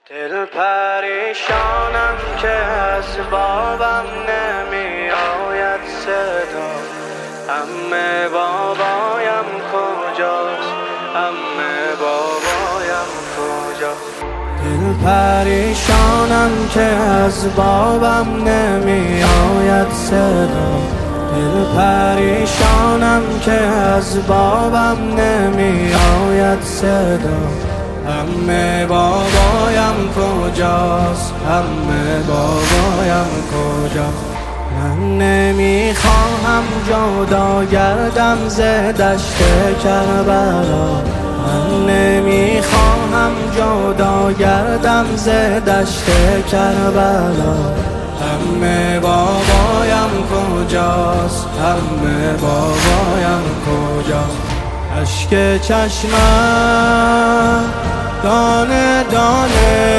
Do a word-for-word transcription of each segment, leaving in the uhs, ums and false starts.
دل پریشانم که از بابم نمی آید صدا. عمه بابایم کجاست؟ عمه بابایم کجاست؟ دل پریشانم که از بابم نمی آید صدا. دل پریشانم که از بابم نمی آید صدا. عمه بابایم کجاست؟ عمه بابایم کجاست؟ من نمیخواهم جدا گردم ز دشت کربلا. من نمیخواهم جدا گردم ز دشت کربلا. عمه بابایم کجاست؟ عمه بابایم کجاست؟ اشک چشمم دانه دانه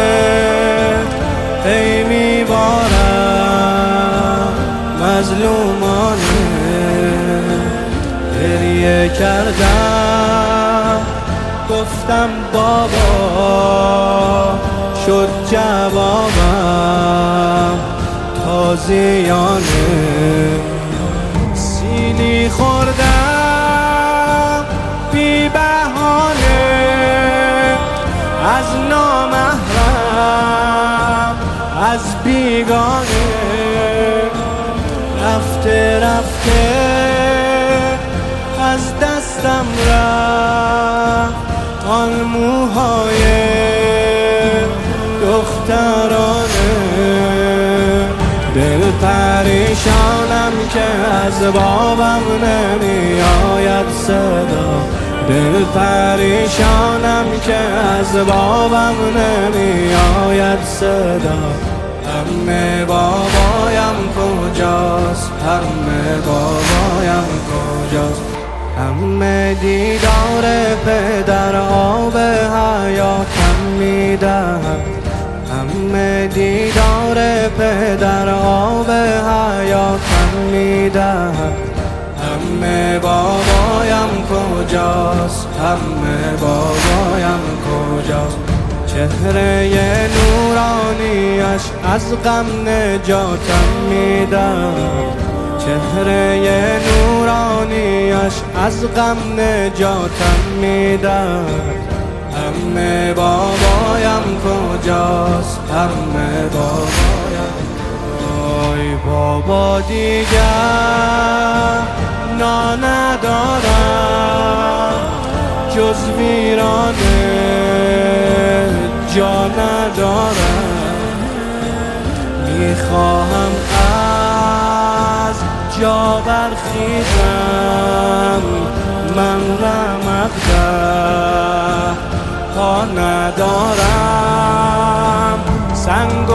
ای میبارم مظلومانه. گریه کردم گفتم بابا شد جوابم تازیانه. سیلی خوردم بی بهانه از نامحرم از بیگانه. رفته رفته از دستم رفت آن موهای دخترانه. دل پریشانم که از بابم نمی آید صدا. دل پریشانم که از بابم نمی آید صدا. عمه بابایم کجاست؟ عمه بابایم کجاست؟ عمه دیدار پدر آب حیاتم میدهد. عمه دیدار پدر آب حیاتم میدهد. عمه بابایم کجاست؟ عمه بابایم کجاست؟ چهره نورانیش از غم نجاتم میدهد. چهره نورانیش از غم نجاتم میدهد. عمه بابایم کجاست؟ عمه بابایم. آی بابا دیگر نا ندارم جز ویرانه جا ندارم. میخواهم از جا برخیزم من رمقده پا ندارم. سنگ و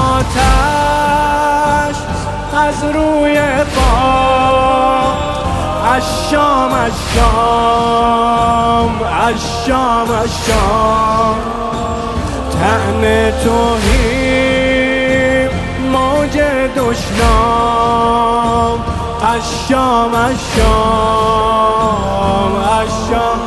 آتش از روی پا اشام اشام اشام اشام. طعن توهین موج دشنام اشام اشام اشام.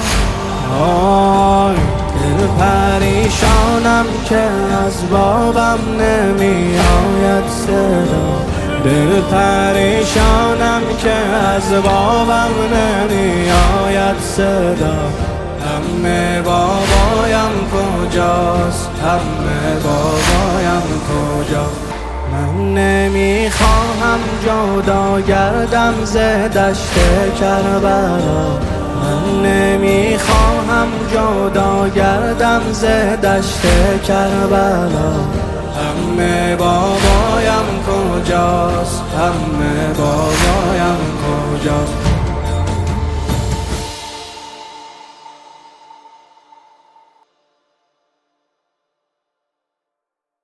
آی دل پریشانم که از بابم نمی آید صدا. دل پریشانم که از بابم نمی آید صدا. عمه بابایم کجاست؟ عمه بابایم کجاست؟ من نمیخواهم جدا گردم ز دشت کربلا. من نمیخواهم جدا گردم ز دشت کربلا. عمه بابایم کجاست؟ عمه بابایم کجاست؟